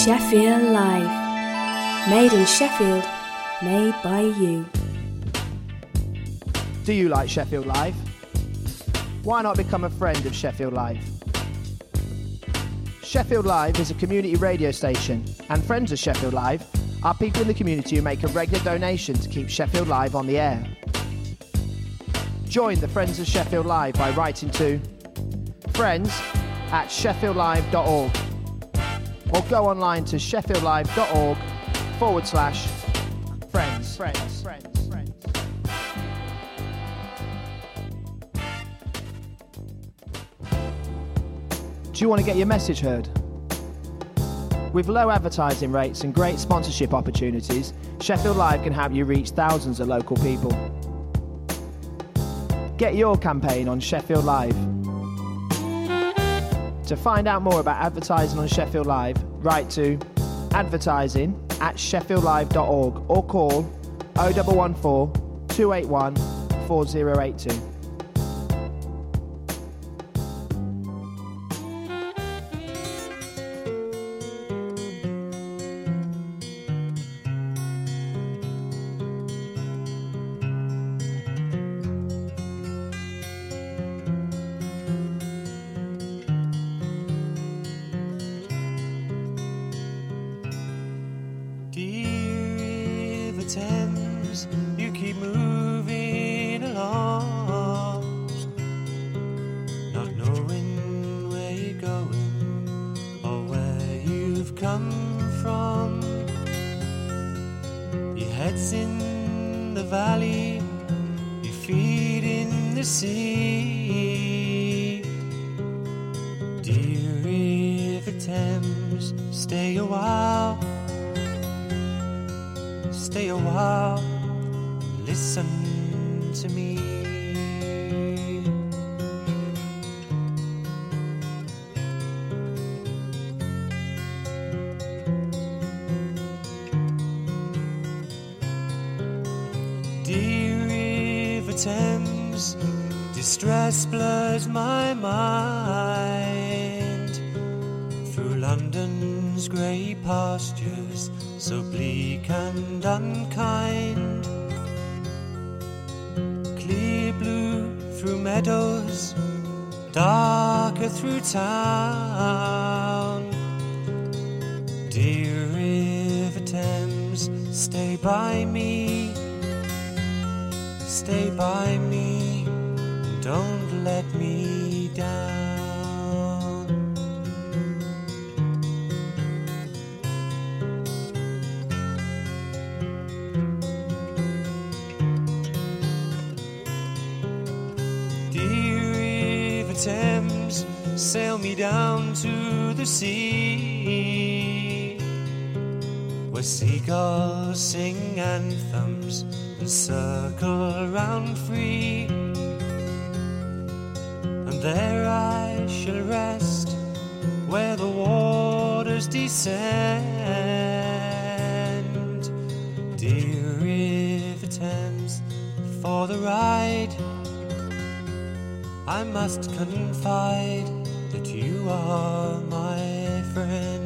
Sheffield Live. Made in Sheffield, made by you. Do you like Sheffield Live? Why not become a friend of Sheffield Live? Sheffield Live is a community radio station, and friends of Sheffield Live are people in the community who make a regular donation to keep Sheffield Live on the air. Join the Friends of Sheffield Live by writing to friends@sheffieldlive.org or go online to sheffieldlive.org/friends. Do you want to get your message heard? With low advertising rates and great sponsorship opportunities, Sheffield Live can help you reach thousands of local people. Get your campaign on Sheffield Live. To find out more about advertising on Sheffield Live, write to advertising@sheffieldlive.org or call 0114 281 4082. Distress blurs my mind through London's grey pastures, so bleak and unkind. Clear blue through meadows, darker through town. Dear River Thames, stay by me, stay by me. Don't let me down. Dear River Thames, sail me down to the sea, where seagulls sing anthems and circle round free. There I shall rest, where the waters descend. Dear River Thames, for the ride I must confide that you are my friend.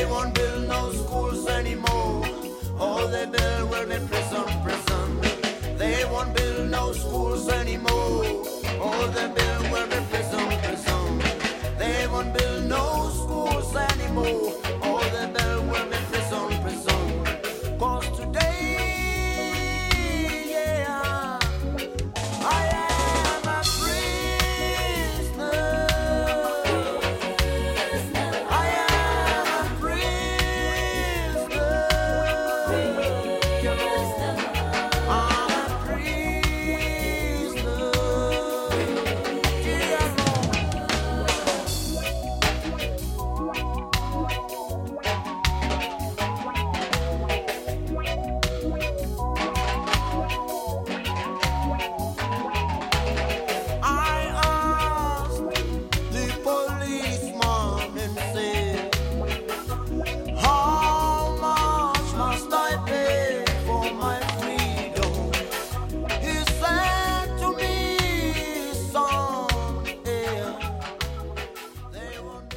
They won't build no schools anymore. All they build will be prison, prison. They won't build no schools anymore. All they build will be prison, prison. They won't build no schools anymore. All they build will be prison, prison. 'Cause today, yeah, I am a prisoner. I am a prisoner. I'm a prisoner. Yeah, Lord. I asked the policeman and said, how much must I pay for my freedom? He said to me, son, yeah, they won't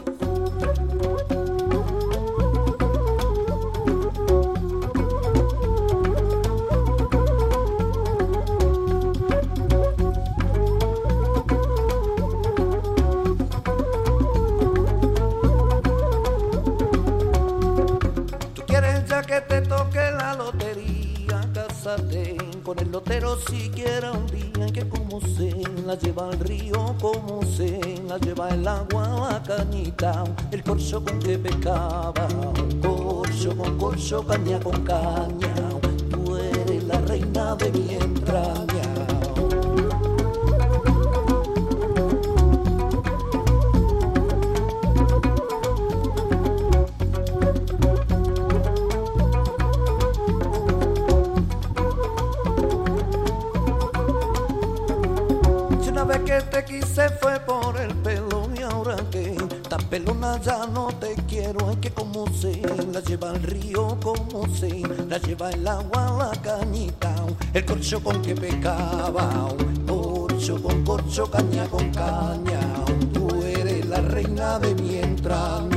Tú quieres ya que te toque la lotería, cásate con el lotero siquiera un día, que como se la lleva al río, como se la lleva el agua, la cañita, el corcho con que pescaba, corcho, caña con caña, tú eres la reina de mi entraña. Si una vez que te quise fue por el pelo y ahora que tan pelona ya no te quiero, es que como se la lleva el río, como se la lleva el agua, la cañita, el corcho con que pescaba, corcho, caña con caña, tú eres la reina de mi entraña.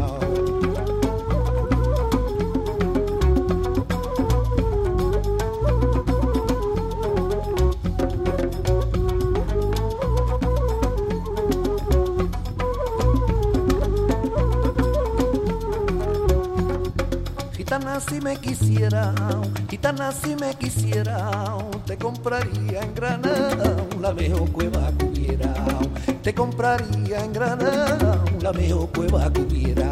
Gitana si me quisiera, te compraría en Granada la mejor cueva que hubiera. Te compraría en Granada la mejor cueva que hubiera.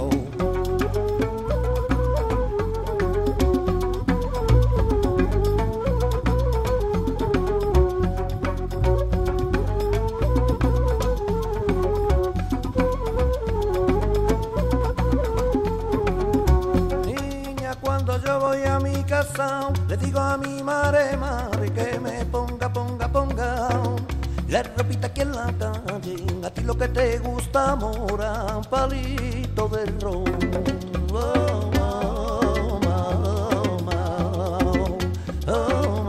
Le digo a mi madre que me ponga la ropita aquí en la calle, a ti lo que te gusta, mora, palito de ron. Oh, oh, oh, oh,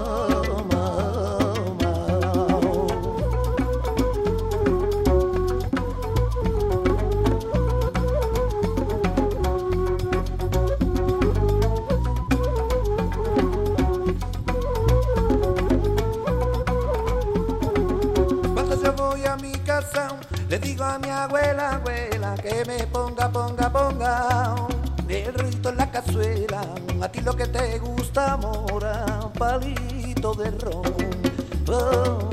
le digo a mi abuela que me ponga el rito en la cazuela, a ti lo que te gusta, mora, palito de ron. Oh,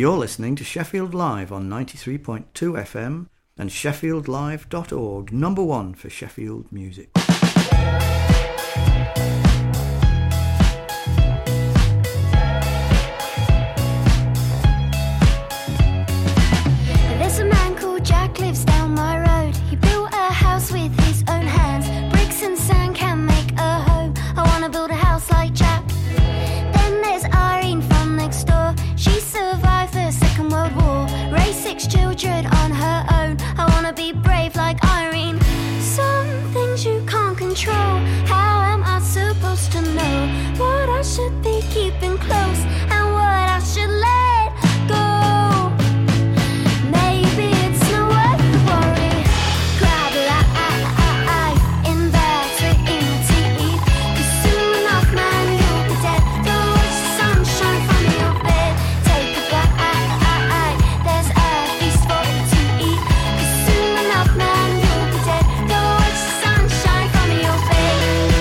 You're listening to Sheffield Live on 93.2 FM and sheffieldlive.org, number one for Sheffield music. There's a man called Jack lives down my road. He built a house with his own hands. Bricks and sand can make a home. I wanna build a house like Jack. Then there's Irene from next door. She survived the Second World War, raised 6 children on her own. I wanna be brave like Irene. Some things you can't control. How am I supposed to know what I should be keeping close and what I should let go? Maybe it's not worth the worry. Grab life in bed to imitate. 'Cause soon enough, man, you'll be dead. Don't watch the sunshine from your bed. Take a bite, there's a feast for you to eat. 'Cause soon enough, man, you'll be dead. Don't watch the sunshine from your bed.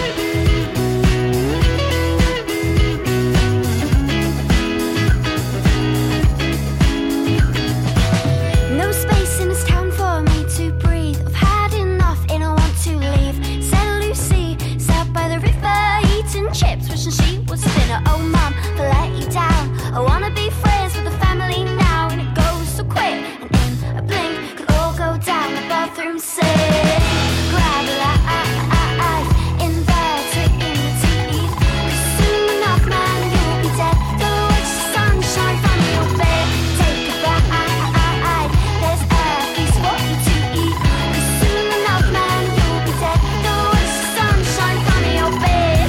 No space in this town for me to breathe. I've had enough and I want to leave. Said Lucy, sat by the river, eating chips, wishing she was thinner. Oh mum, I let you down. I wanna be friends with the family now, and it goes so quick, and in a blink, could all go down the bathroom sink. Grab life in bed to imitate. 'Cause soon enough, man, you'll be dead. Don't watch the sunshine from your bed. Take a bite, there's a feast for you to eat. 'Cause soon enough, man, you'll be dead. Don't watch the sunshine from your bed.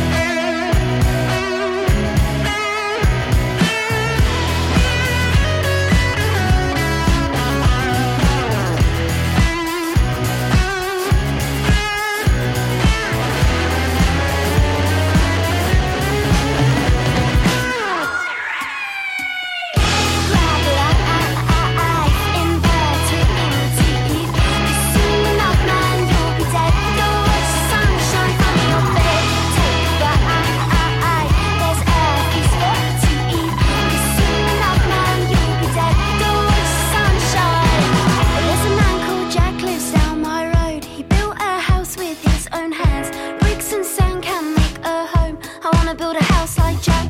Grab life in bed to imitate. 'Cause soon enough, man, you'll be dead. Don't watch the sunshine from your bed. Take a bite, there's a feast for you to eat. 'Cause soon enough, man, you'll be dead. Don't watch the sunshine. There's a man called Jack lives down my road. He built a house with his own hands. Bricks and sand can make a home. I wanna build a house like Jack.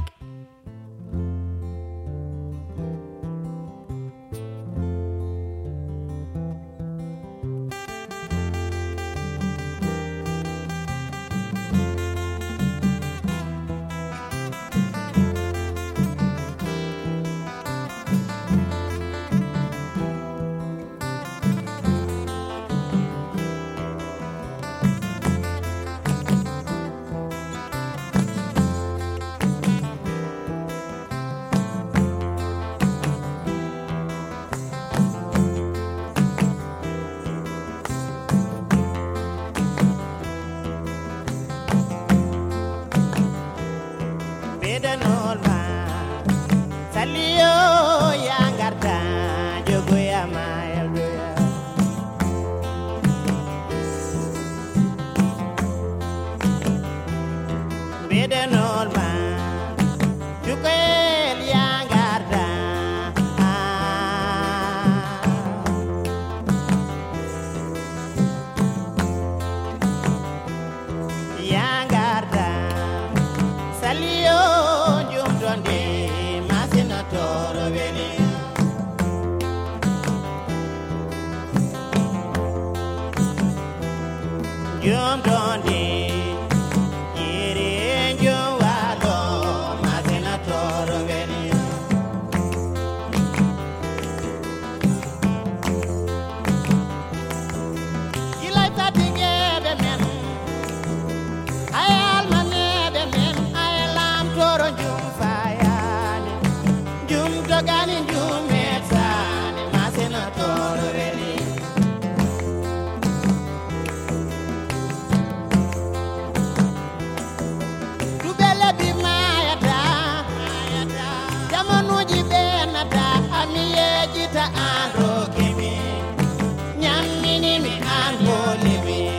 Nyamini mi andoli mi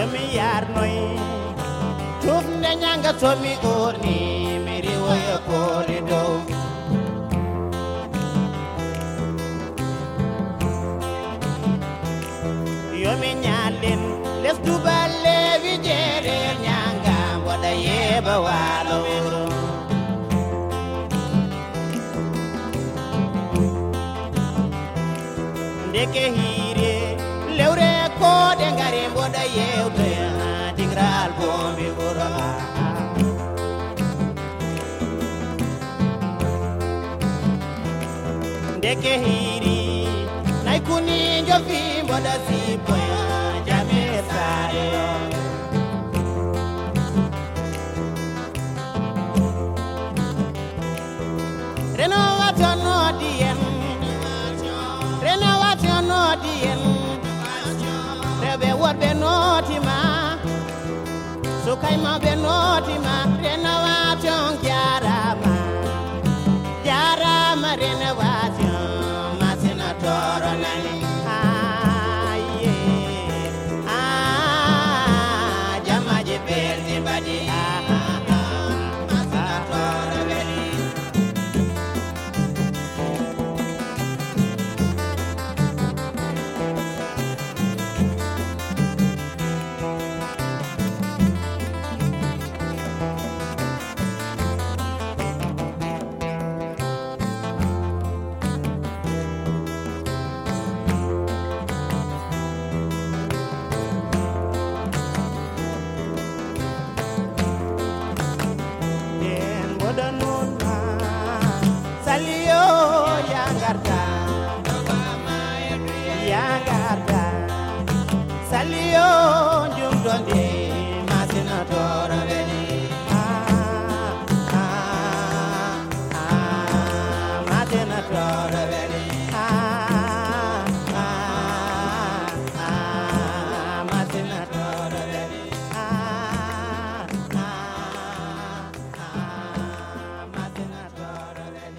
yomi yar noy tuf ne nyanga tomi orni miri woyo koli do yomi nyalen les duballe vijere nyanga boda yeba walo ndeke hire lewre ko de ngare boda yewte digral bombi bora ndeke hiri nay kuni jofi boda sipo jame sare renovation no diem renovation no diem rebe wot be notima so kayma be notima renovation jarama jarama renovation masina toro nani aye jamaje perdi badi masina toro beli Salio jum donde masina tora veli masina tora veli masina tora veli masina tora veli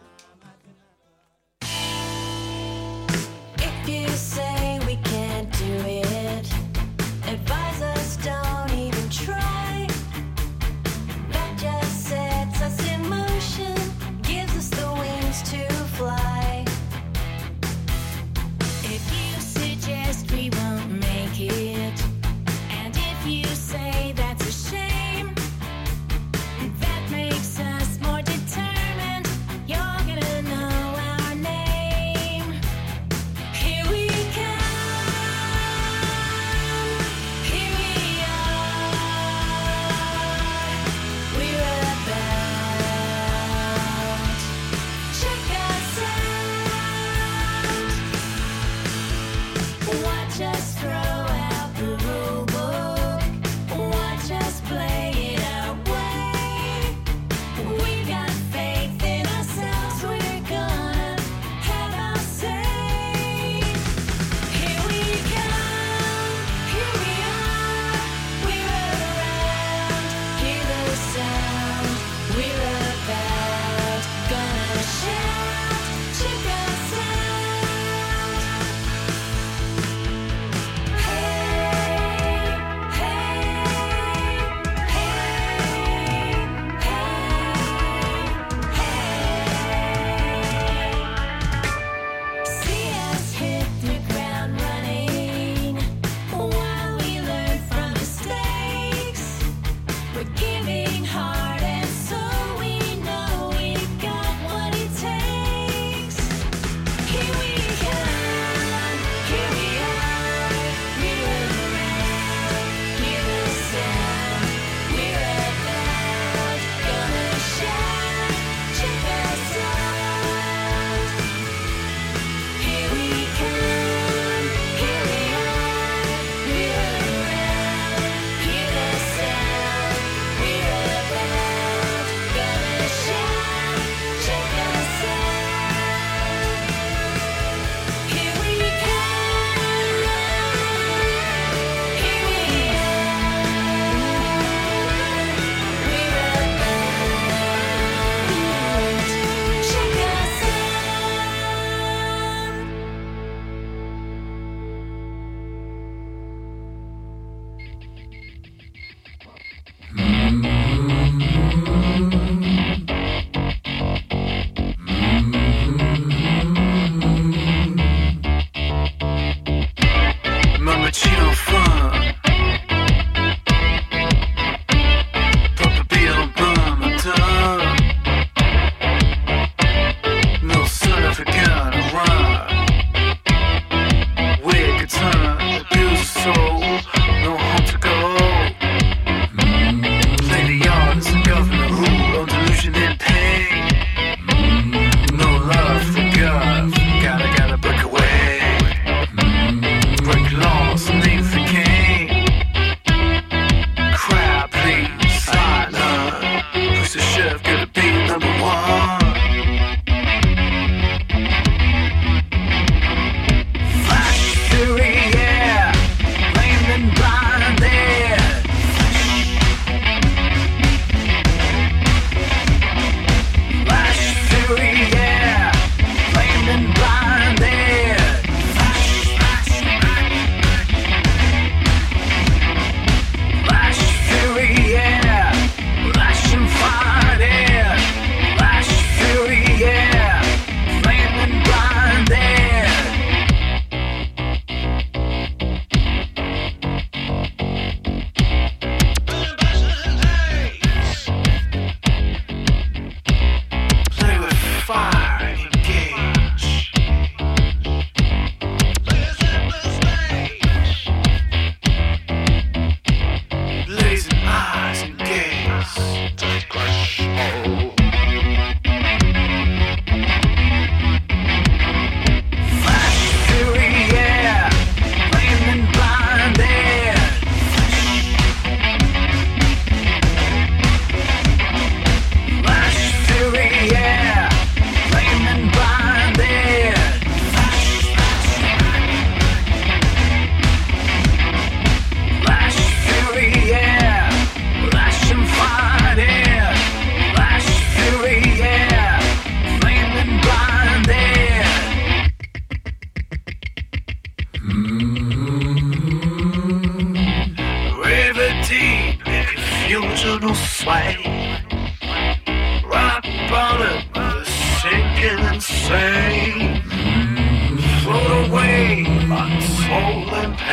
If you say we can't do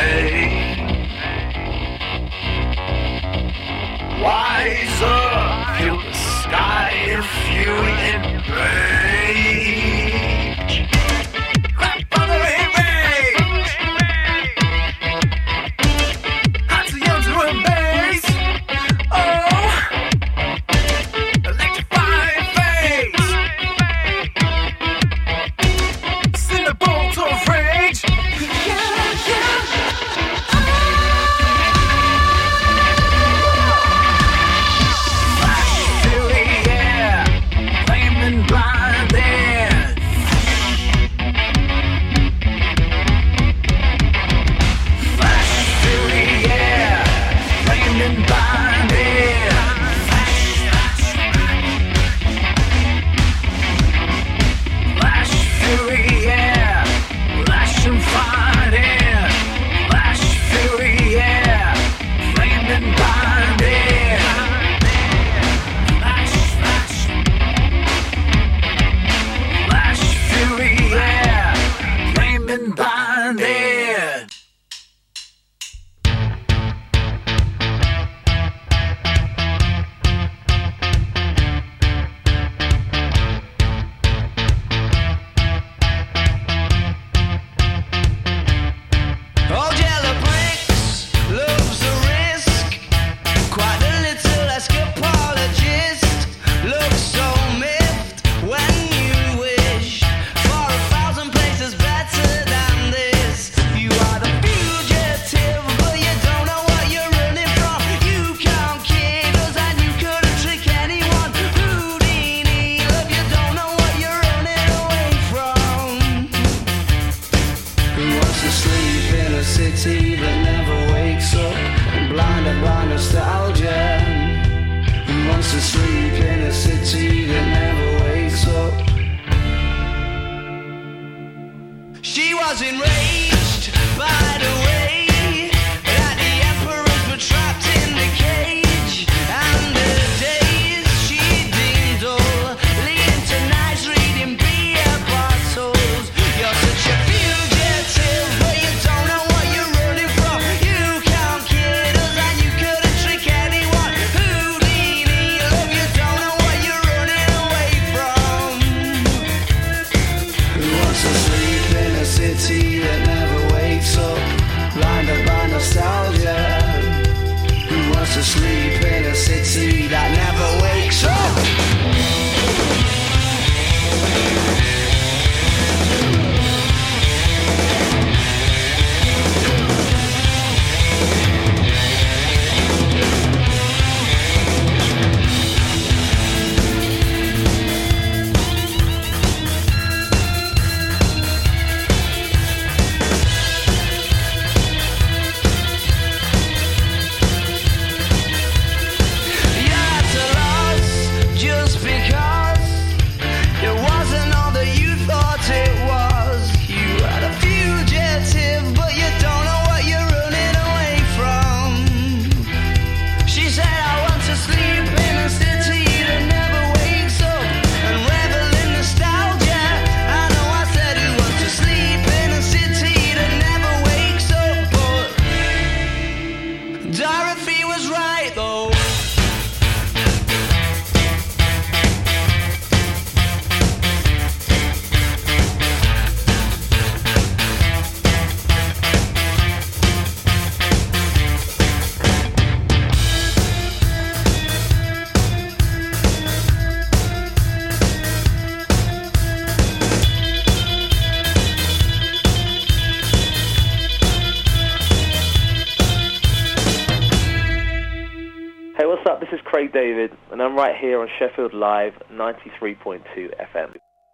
This is Craig David, and I'm right here on Sheffield Live 93.2 FM.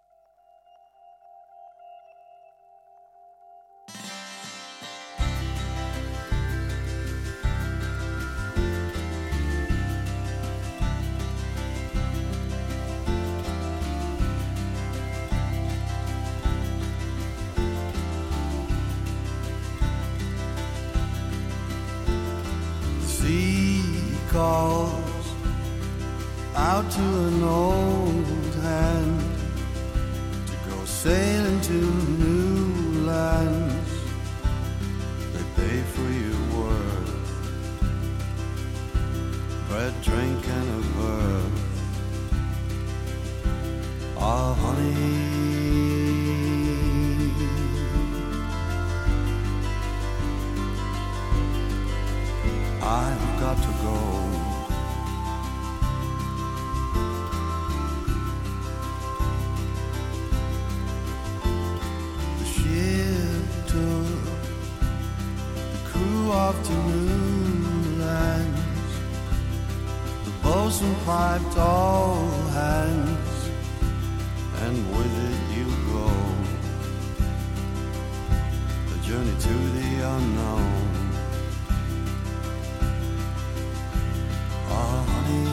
Calls out to an old hand to go sailing to new lands. They pay wiped all hands, and with it you go, a journey to the unknown. Oh, honey,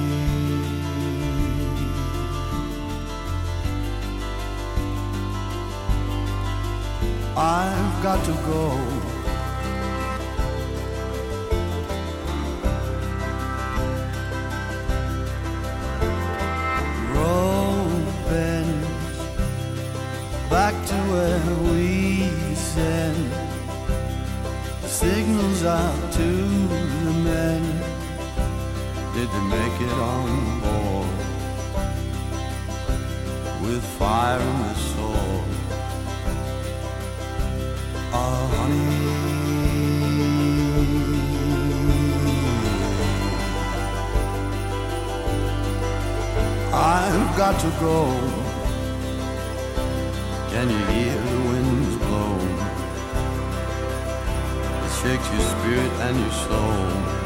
I've got to go. Back to where we send signals out to the men. Did they make it on board with fire and the sword? Oh, honey, I've got to go. Can you hear the winds blow? It shakes your spirit and your soul.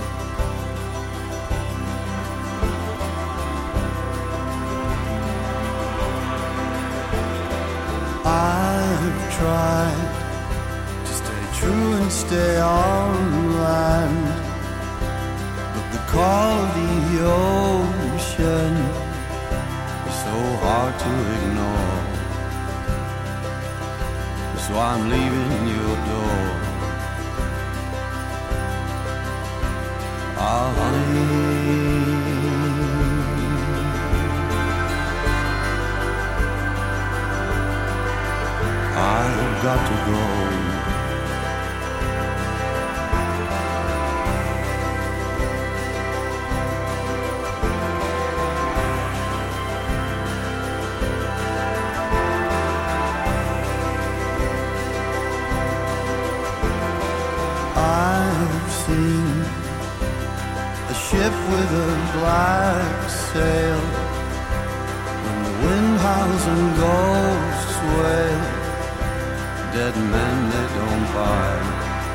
I've tried to stay true and stay on land, but the call of the ocean is so hard to ignore. So I'm leaving your door. Ah, honey, I've got to go. Ship with a black sail, when the wind howls and ghosts wail, dead men they don't bite,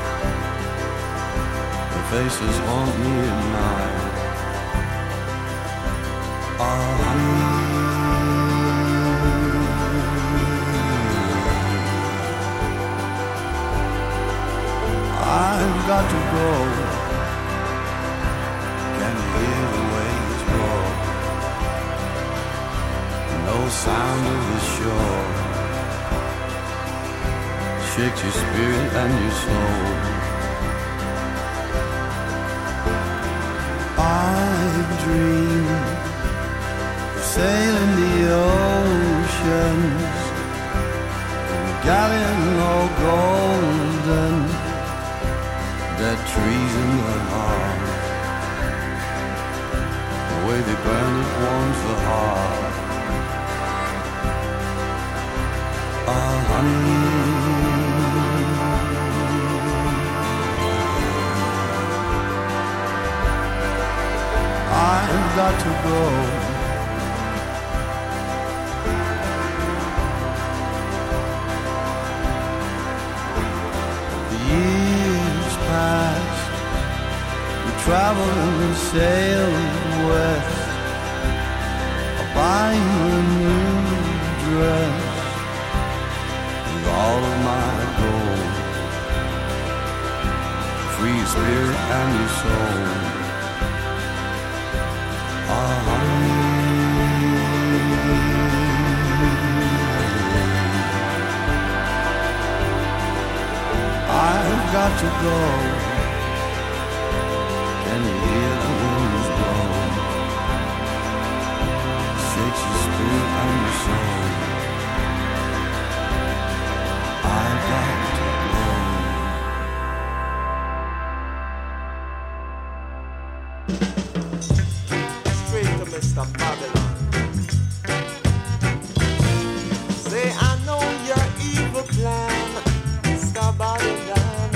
their faces haunt me at night. Oh, honey, I've got to go. Hear the waves roar, no sound of the shore shakes your spirit and your soul. I've dreamed of sailing the oceans in a galleon all golden, dead trees in the heart. The way they burn it warms the heart. Ah, honey, I've got to go. The years passed, we traveled and sailed west, buying a new dress with all of my gold. Free your spirit and your soul. Ah, honey, I've got to go. Can you hear the winds blow? Shakes your spirit and your soul. I've got to go. Straight to Mr. Babylon. Say, I know your evil plan, Mr. Babylon.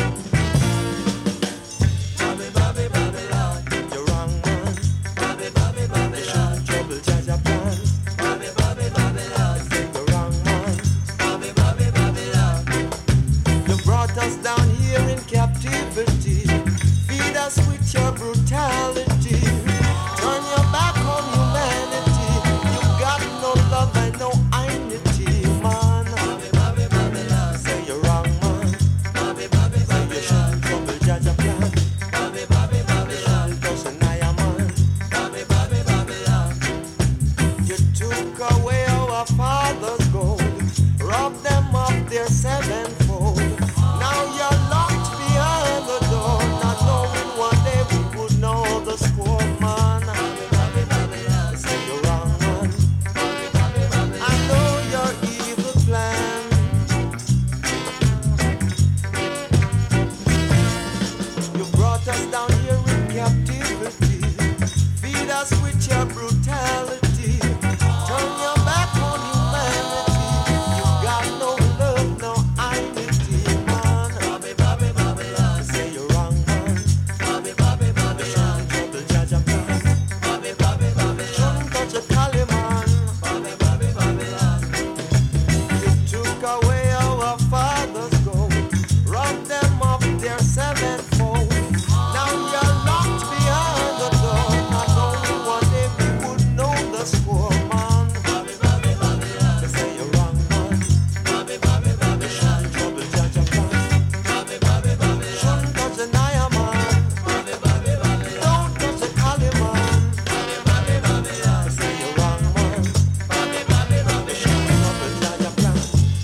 Bobby, Bobby, Babylon. You're wrong, man. Bobby, Bobby, Babylon. Trouble, Jaja plan. Bobby, Bobby, Babylon. You're wrong, man. Bobby, Bobby, Babylon. You brought us down here in captivity. Feed us with your brutality. Turn your back on your our fathers' gold, rob them of their sevenfold. Now you're locked behind the door, not knowing one day we would know the score, man. Say you're wrong, man. I know your evil plan. You brought us down here in captivity, feed us with your brutality, turn your back on humanity. You got no love, no identity, man. Say you're wrong, man. Trouble, Jaja plan. Shouldn't touch a collie, man. You took away our fathers' gold, robbed them of their sevenfold. Now you're locked behind the door, not knowing one day we would know the score, man. They say you're wrong, man. Trouble, Jaja plan. Shouldn't touch a Naya, man. Don't touch a collie, man. They say you're wrong, man. Trouble, Jaja plan.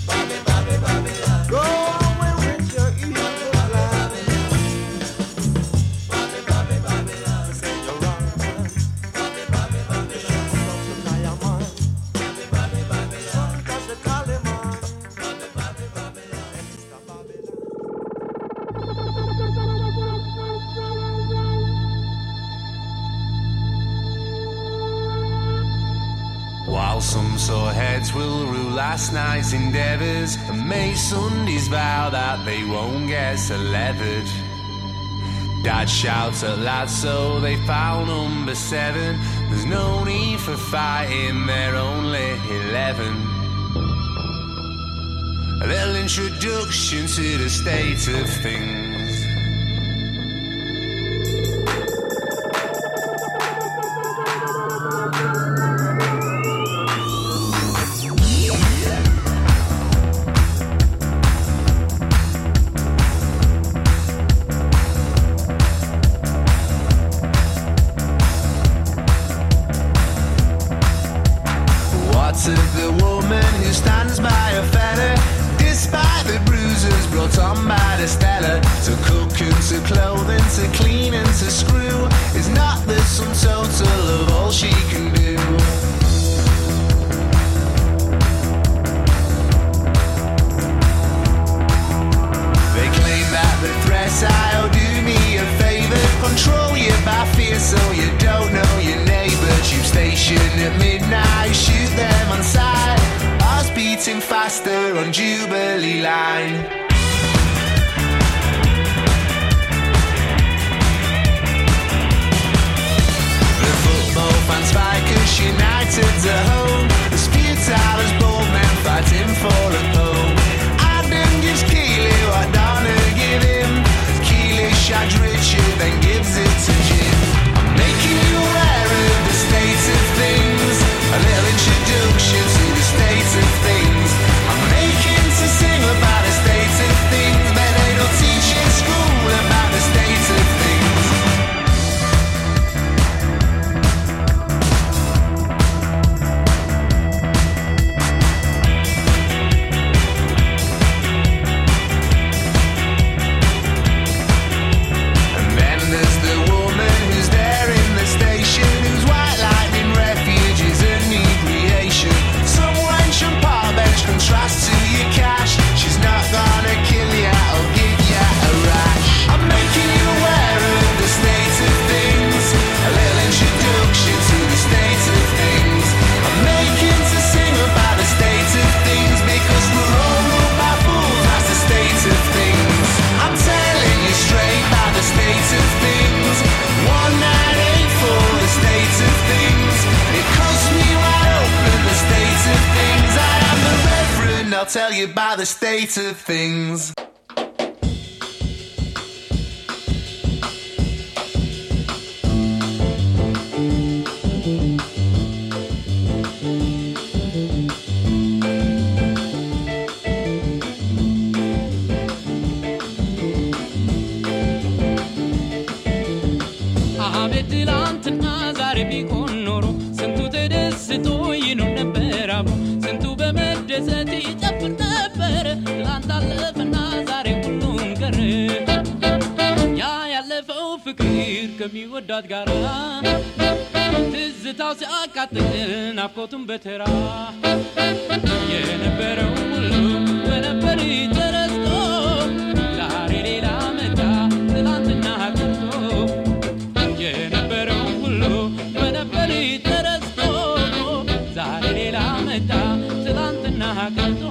Go away with your evil plan. They say you're wrong, man. Don't touch a Naya, man. Don't touch a collie, man. Mr. Babylon. While some sore heads will rule last night's endeavours, and May Sundays vow that they won't get so leathered. Dad shouts at lads, so they foul number 7. There's no need for fighting, they're only 11. A little introduction to the state of things. What of the woman who stands by a fella, despite the bruises brought on by the Stella? To cook and to clothe and to clean and to screw is not the sum total of all she can do. They claim that the threats I'll do me a favour, control you by fear so you don't know your neighbour. Tube station at midnight, shoot them on sight. Ours beating faster on Jubilee line. The football fans Spikers United's at home, as futile as bold men fighting for a home. Adam gives Keely what Donna give him. Keely shags Richard, then gives it to Jim. I'm making you aware of the state of things, a little introduction to the state of things. I'm making to sing about the state of things, but they don't teach in school about the state of things. And then there's the woman who's there in the station, whose white lightning refuge is a new creation. Some wench and park bench contrast to your cash. She's not gonna kill ya or give ya a rash. I'm making you aware of the state of things, a little introduction to the state of things. I'm making to sing about the state of things, because we're all ruled by fools, that's the state of things. I'm telling you straight about the state of things. 1984, the state of things. It costs me wide open, the state of things. I am the Reverend, I'll tell you about the state of things. ትላንትና ዛሬ ቢሆን ኖሮ ስንቱ ተደስቶ ይኖር ነበር አብሮ አለፈና ዛሬ ሁሉም ቀረ ያ ያለፈው ፍቅር ከሚወዳት ጋራ ትዝታው ሲያቃጥል ናፍቆቱን በተራ የነበረው ሁሉ በነበር ተረስቶ ዛሬ ሌላ መጣ ትላንትና ቀርቶ የነበረው ሁሉ በነበር ተረስቶ ዛሬ ሌላ መጣ ትላንትና ቀርቶ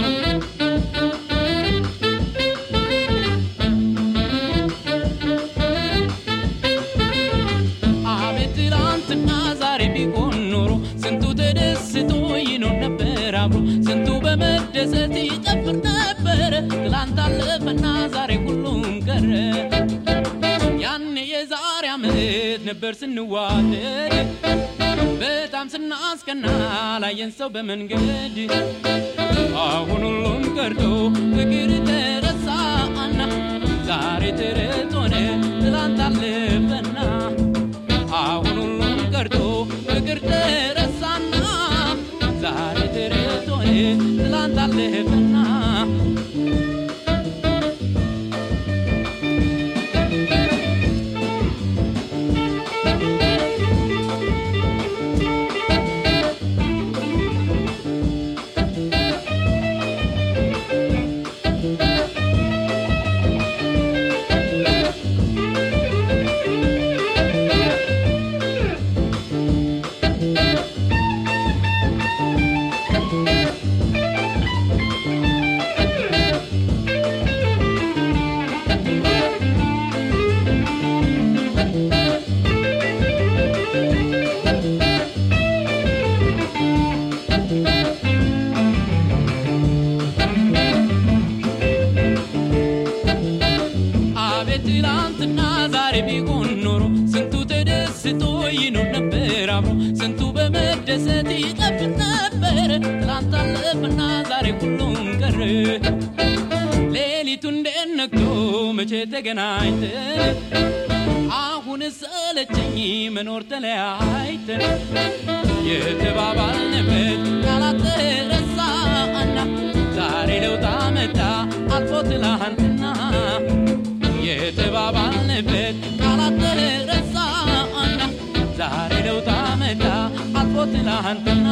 አቤት ትላንትና ዛሬ ቢሆን ኖሮ ስንቱ ተደስቶ ይኖር ነበር አብሮ ስንቱ በመደሰት ይጨፍር ነበር ትላንት አለፈና ዛሬ ሁሉም ቀረ ያኔ የዛሬ ዓመት ነበር ስንዋደድ በጣም ስናስቀና ላየን ሰው በመንገድ አሁን ሁሉም ቀርቶ ፍቅር ተረሳና ዛሬ ተረት ሆነ ትላንት አለፈና አሁን ሁሉም ቀርቶ ፍቅር ተረሳና ዛሬ ተረት ሆነ ትላንት አለፈና ትላንትና ዛሬ ቢሆን ኖሮ ስንቱ ተደስቶ ይኖር ነበር አብሮ ስንቱ በመደሰት ይጨፍር ነበር ትላንት አለፈና ዛሬ ሁሉም ቀረ ሌሊቱ እንዴት ነግቶ መቼ ተገናኝተን አሁን ሰለቸኝ መኖር ተለያይተን የተባባልንበት ቃላት ተረሳና ዛሬ ለውጥ መጣ አልፎ ትላንትና የተባባልንበት ቃላት ተረሳና ዛሬ ለውጥ መጣ አልፎ ትላንትና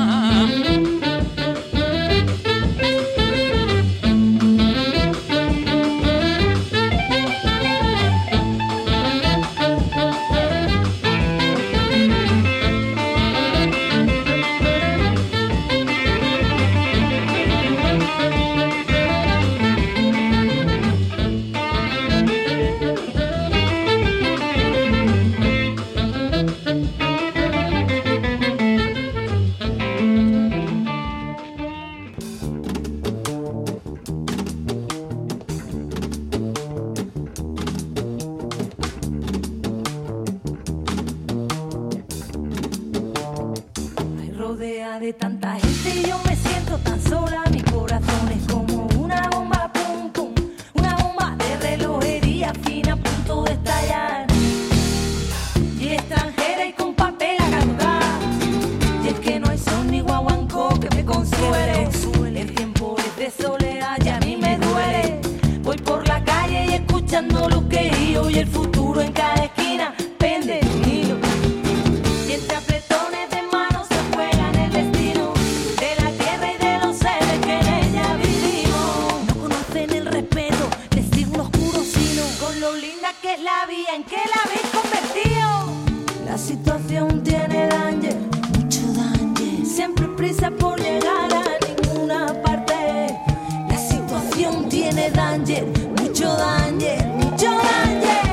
De tanta gente yo me siento tan sola, mi corazón es como una bomba, pum pum, una bomba de relojería fina a punto de estallar. Y extranjera y con papel a cantar, y es que no hay son ni guaguancó que me consuele. El tiempo es de soledad y a mí me duele. Voy por la calle y escuchando lo que digo y el futuro en cada esquina pende de un hilo. Y entre apretones de manos se juegan el destino de la tierra y de los seres que en ella vivimos. No conocen el respeto de siglos oscuros, sino con lo linda que es la vida en que la habéis convertido. La situación tiene danger, mucho danger. Siempre prisa por llegar a ninguna parte. La situación tiene danger, mucho danger, mucho danger.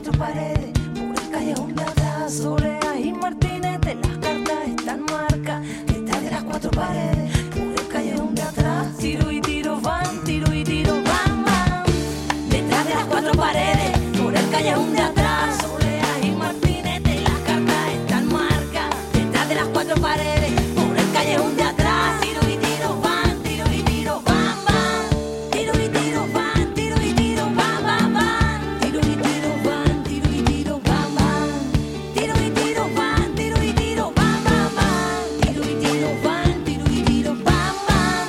cuatro paredes, por el callejón de atrás. Soleá y Martínez de las cartas están marcas detrás de las cuatro paredes, por el callejón de atrás. Tiro y tiro van, tiro y tiro van, van. Detrás de las cuatro paredes, por el callejón de atrás. Soleá y Martínez de las cartas están marcas detrás de las cuatro paredes, por el callejón de atrás. Tiro y tiro van, tiro y tiro van, van. Tiro y tiro van, tiro y tiro van, van, van. Tiro y tiro van, tiro y tiro van, van. Tiro y tiro van, tiro y tiro van, van, van. Tiro y tiro van, tiro y tiro van, van.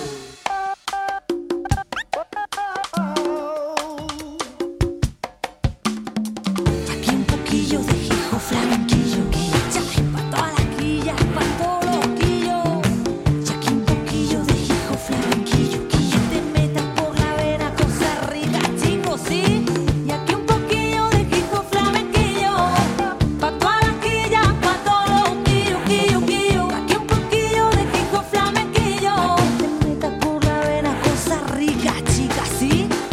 Aquí un poquillo de hijo flamenquillo, chaje pa' todas las quillas, pa' todos los quillos. Y aquí un poquillo de hijo flamenquillo, que te metas por la vena cosas ricas, chicos, sí. Y aquí un poquillo de hijo flamenquillo, pa' todas las quillas, pa' todos los quillos, quillos, quillos. Aquí un poquillo de hijo flamenquillo, que te metas por la vena cosas ricas, chicas, sí.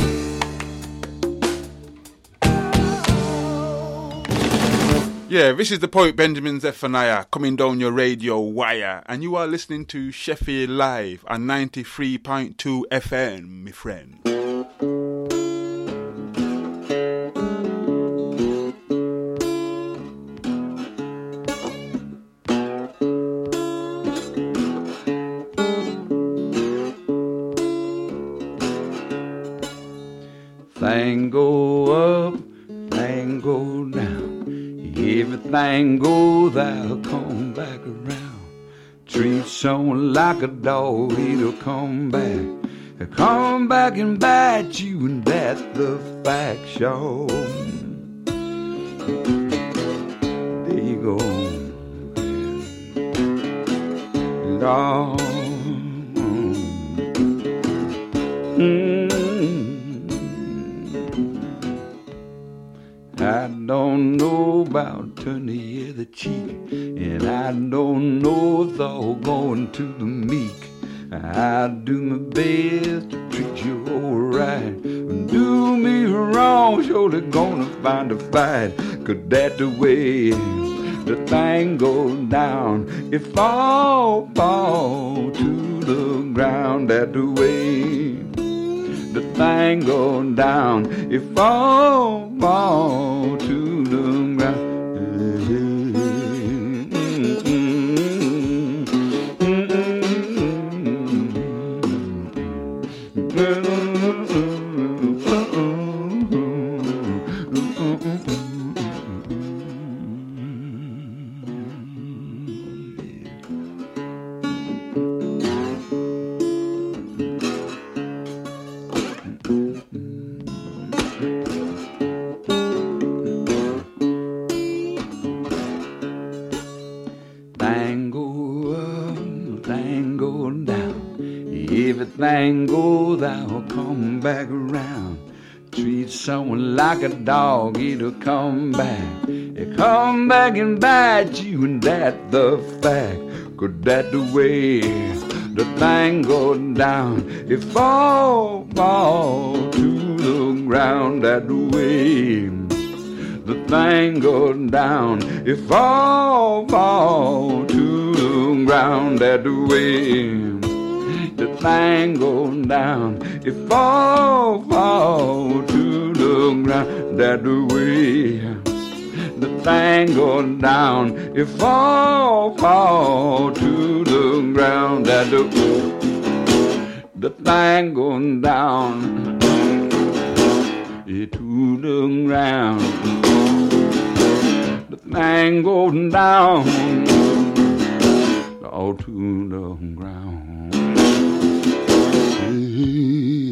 Yeah, this is the poet Benjamin Zephaniah coming down your radio wire, and you are listening to Sheffield Live on 93.2 FM, my friend. Thing go up, thing go down. Everything go, they'll come back around. Treat someone like a dog, it'll come back. He'll come back and bite you, and that's the fact, sure. There you go. Lord. I don't know about turning the other cheek, and I don't know if I'll going to the meek. I'll do my best to treat you alright. Do me wrong, surely gonna find a fight. 'Cause that's the way the thing goes down. If all fall to the ground, that's the way the thing goes down. If all fall to the ground. Everything go, thou come back around. Treat someone like a dog, it'll come back. It'll come back and bite you, and that's the fact. 'Cause that's the way the thing goes down. If all fall to the ground, that's the way the thing goes down. If all fall to the ground, that's the way the thing goes down. If all fall to the ground, that's the way the thing goes down. If all fall to the ground, that's the thing goes down. To the ground, the thing goes down. All to the ground.